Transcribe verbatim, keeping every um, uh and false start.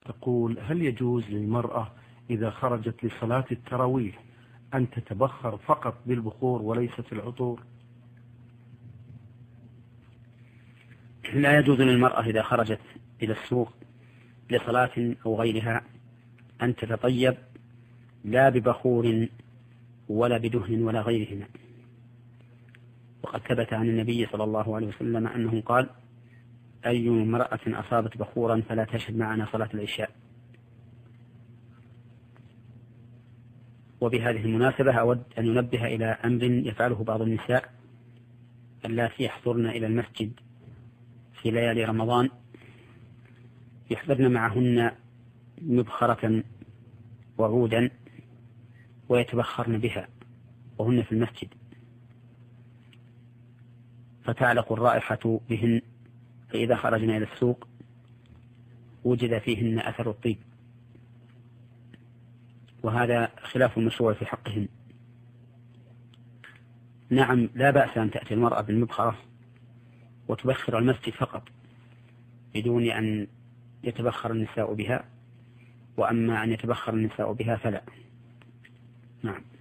تقول: هل يجوز للمرأة إذا خرجت لصلاة التراويح أن تتبخر فقط بالبخور وليست العطور؟ لا يجوز للمرأة إذا خرجت إلى السوق لصلاة أو غيرها أن تتطيب لا ببخور ولا بدهن ولا غيرهما. وقد ثبت عن النبي صلى الله عليه وسلم أنه قال: أي امرأة أصابت بخورا فلا تشهد معنا صلاة العشاء. وبهذه المناسبة أود أن ينبه إلى أمر يفعله بعض النساء اللاتي يحضرن إلى المسجد في ليالي رمضان، يحضرن معهن مبخرة وعودا ويتبخرن بها وهن في المسجد، فتعلق الرائحة بهن، فإذا خرجنا إلى السوق وجد فيهن أثر الطيب، وهذا خلاف المشروع في حقهن. نعم، لا بأس أن تأتي المرأة بالمبخرة وتبخر المسجد فقط بدون أن يتبخر النساء بها، وأما أن يتبخر النساء بها فلا. نعم.